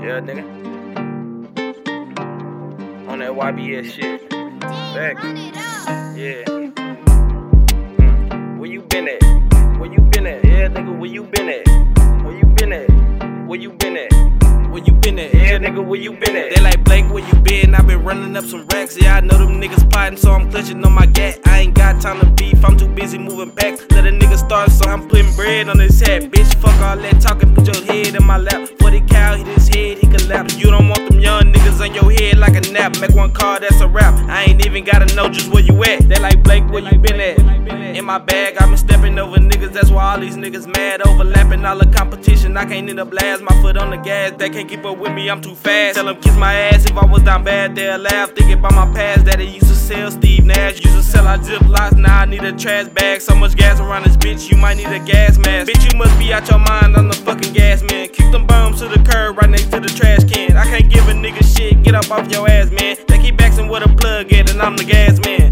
Yeah, nigga. On that YBS shit. Back. Yeah. Where you been at? Where you been at? Yeah, nigga, where you been at? Where you been at? Where you been at? Where you been at? Yeah, nigga, where you been at? They like, Blake, where you been? I been running up some racks. Yeah, I know them niggas plotting, so I'm clutching on my gat. I ain't got time to beef, I'm too busy moving packs. Let a nigga start, so I'm putting bread on his head. Bitch, fuck all that talking, put your head in my lap. 40 cal, hit his head, he collapse. You don't want them young niggas on your head like a nap. Make one call, that's a rap. I ain't even gotta know just where you at. They like, Blake, where you been at? In my bag, I been stepping over niggas, that's why all these niggas mad. Overlapping all the competition, I can't end up last. My foot on the gas, they can't keep up with me, I'm too fast. Tell them kiss my ass, if I was down bad, they'll laugh. Thinking about my past, that it used to sell Steve Nash. Used to sell out Ziplocs, now I need a trash bag. So much gas around this bitch, you might need a gas mask. Bitch, you must be out your mind, I'm the fucking gas man. Kick them bums to the curb, right next to the trash can. I can't give a nigga shit, get up off your ass, man. They keep asking where the plug at, and I'm the gas man.